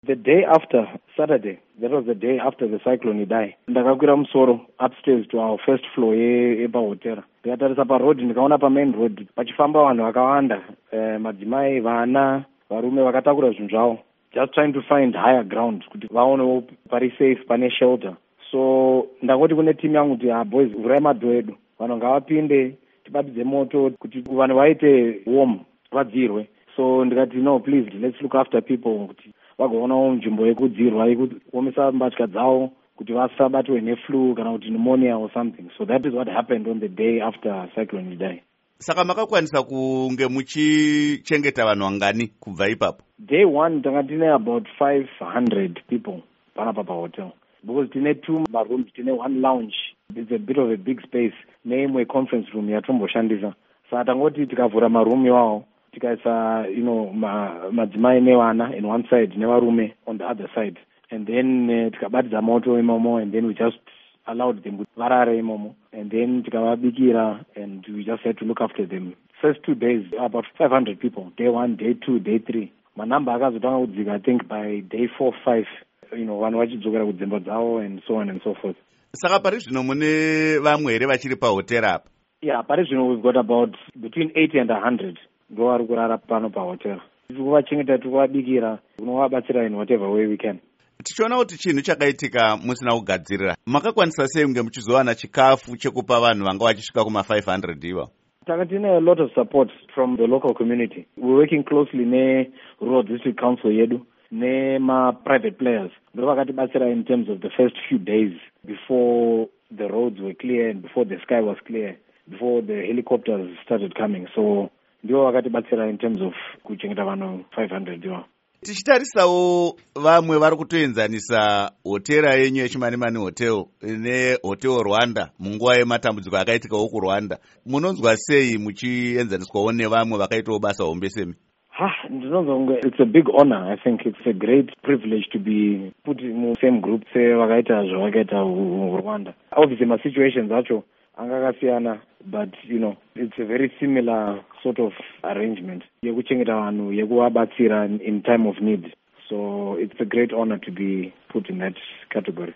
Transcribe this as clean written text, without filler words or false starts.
The day after, Saturday, that was the day after the cyclone Idai. Ndakakwira musoro upstairs to our first floor yepahotera. Ndikatarisa paroad ndikaona pamain road pachifamba vanhu vakawanda, madzimai, vana, varume vakatakura zvinhu zvavo. Just trying to find higher ground kuti vaonewo pari safe, pane shelter. So ndangoti kune team yangu kuti boys, vurai madhoo edu, vanhu ngavapinde tibatidze moto kuti vanhu vaite warm, vadzirwe. So ndikati no, please let's look after people kuti vagoonawo nzvimbo yekudzirwa yekuomesa mbatya dzavo kuti vasabatwe neflu kana kuti pneumonia or something. So that is what happened on the day after cyclone Idai. Saka makakwanisa kunge muchichengeta vanhu vangani kubva ipapo? Day one tanga tine about 500 people panapa pahotel, because tine 2 rooms, tine 1 lounge. It's a bit of a big space neimwe conference room yatomboshandisa. Saka tangoti tikavhura maroom iwawo tikaisa madzimai nevana in one side nevarume on the other side, and then tikabatidza moto imomo, and then we just allowed them kuti varare imomo, and then tikavabikira, and we just had to look after them. First 2 days about 500 people, day 1, day 2, day 3. Manamba akazotanga kudzika, I think by day 4, 5 vanhu vachidzokera kudzimba dzavo and so on and so forth. Saka pari zvino mune vamwe here vachiri pahotera apa? Yeah, pari zvino we've got about between 80 and 100 ndo vari kurara pano pahotera. Tikuvachengeta, tikuvabikira, unovabatsira in whatever way we can. Tichiona kuti chinhu chakaitika musina kugadzirira, makakwanisa sei kunge muchizowana chikafu chekupa vanhu vanga vachisvika kuma 500 iva? Tanga tine a lot of support from the local community. We're working closely ne-Rural District Council yedu, nema-private players. Ndo vakatibatsira in terms of the first few days before the roads were clear and before the sky was clear, before the helicopters started coming. So ndivo vakatibatsira in terms of kuchengeta vanhu 500 iva. Tichitarisawo vamwe vari kutoenzanisa hotera yenyu yeChimanimani Hotel neHotel Rwanda munguva yematambudziko akaitikawo kuRwanda, munonzwa sei muchienzaniswawo nevamwe vakaitawo basa hombe semi? It's a big honor. I think it's a great privilege to be put in the same group sevakaita zvavakaita Rwanda. Obviously my situations acho angakasiyana, but it's a very similar sort of arrangement yekuchengeta vanhu, yekuvabatsira in time of need. So it's a great honor to be put in that category.